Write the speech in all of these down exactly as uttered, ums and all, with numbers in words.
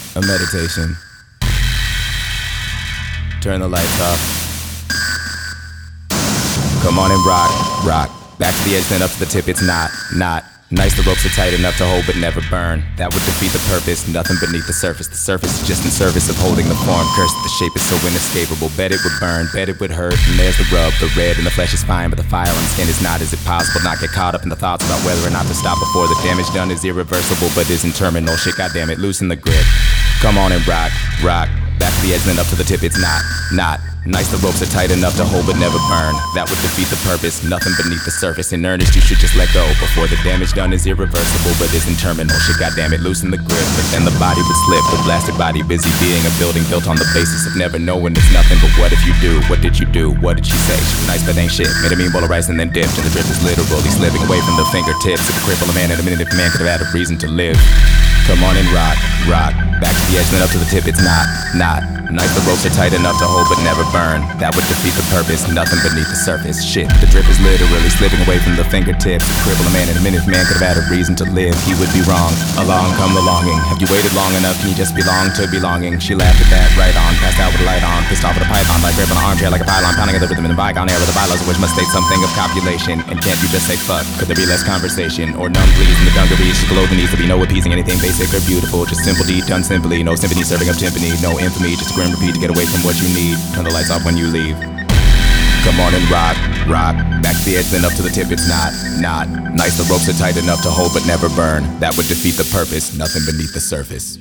A meditation. Turn the lights off. Come on and rock, rock. Back to the edge, then up to the tip, it's not, not. Nice, the ropes are tight enough to hold but never burn. That would defeat the purpose, nothing beneath the surface. The surface is just in service of holding the form. Cursed, the shape is so inescapable. Bet it would burn, bet it would hurt. And there's the rub, the red and the flesh is fine, but the fire on the skin is not. Is it possible not get caught up in the thoughts about whether or not to stop before the damage done is irreversible but isn't terminal? Shit, goddamn it, loosen the grip. Come on and rock, rock. Back to the edge, then up to the tip, it's not, not. Nice, the ropes are tight enough to hold but never burn. That would defeat the purpose, nothing beneath the surface. In earnest, you should just let go before the damage done is irreversible but isn't terminal. Shit, goddamn it, loosen the grip. But then the body would slip, the blasted body busy being a building built on the basis of never knowing it's nothing. But what if you do? What did you do? What did she say? She was nice but ain't shit. Made a mean bowl of rice and then dipped, and the drip is literally slipping away from the fingertips. It could cripple a man in a minute if a man could have had a reason to live. Come on and rock, rock. Back to the edge, then up to the tip, it's not, not. Nice, the ropes are tight enough to hold but never burn. That would defeat the purpose, nothing beneath the surface. Shit, the drip is literally slipping away from the fingertips. It cripple a man in a minute if man could have had a reason to live. He would be wrong. Along come the longing. Have you waited long enough? Can you just belong to belonging? She laughed at that, right on. Passed out with a light on. Pissed off with a python, like gripping an armchair like a pylon. Pounding at the rhythm in the bygone era. The bylaws of which must state something of copulation. And can't you just say fuck? Could there be less conversation? Or numb please in the dungarees? She glowed, there needs to be no appeasing anything basic or beautiful. Just simple deed done simply. No symphony serving up timpani. No infamy, just a grim repeat to get away from what you need. Turn the lights off when you leave. Come on and rock, rock. Back to the edge, then up to the tip, it's not, not. Nice, the ropes are tight enough to hold but never burn. That would defeat the purpose, nothing beneath the surface.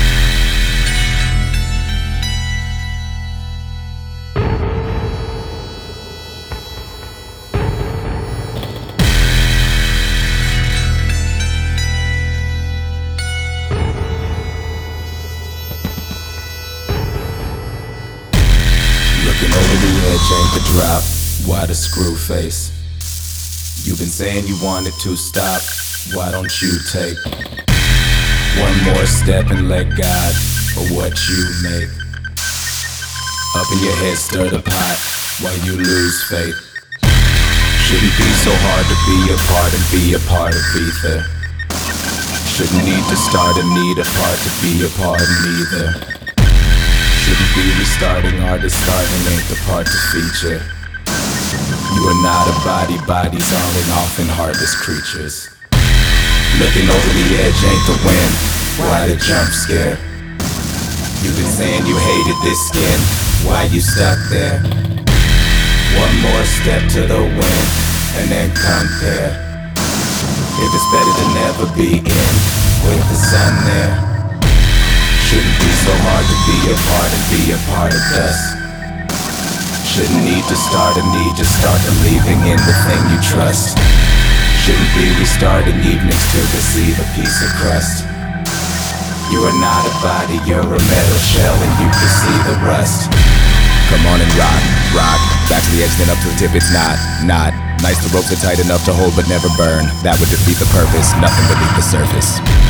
Looking over the edge ain't the drop. Why the screw face? You've been saying you wanted to stop. Why don't you take one more step and let God for what you make? Up in your head, stir the pot while you lose faith. Shouldn't be so hard to be a part and be a part of either. Shouldn't need to start and need a part to be a part in either. Shouldn't be restarting, artist starting ain't the part to feature. You are not a body, bodies on and off and heartless creatures. Looking over the edge ain't the win. Why the jump scare? You've been saying you hated this skin. Why you stuck there? One more step to the wind and then compare. If it's better to never be in with the sun there. Shouldn't be so hard to be a part and be a part of us. Shouldn't need to start and need to start believing in the thing you trust. Shouldn't be restarting evenings to receive a piece of crust. You are not a body, you're a metal shell and you can see the rust. Come on and rock, rock. Back to the edge, then up to the tip, it's not, not. Nice, the ropes are tight enough to hold but never burn. That would defeat the purpose, nothing beneath the surface.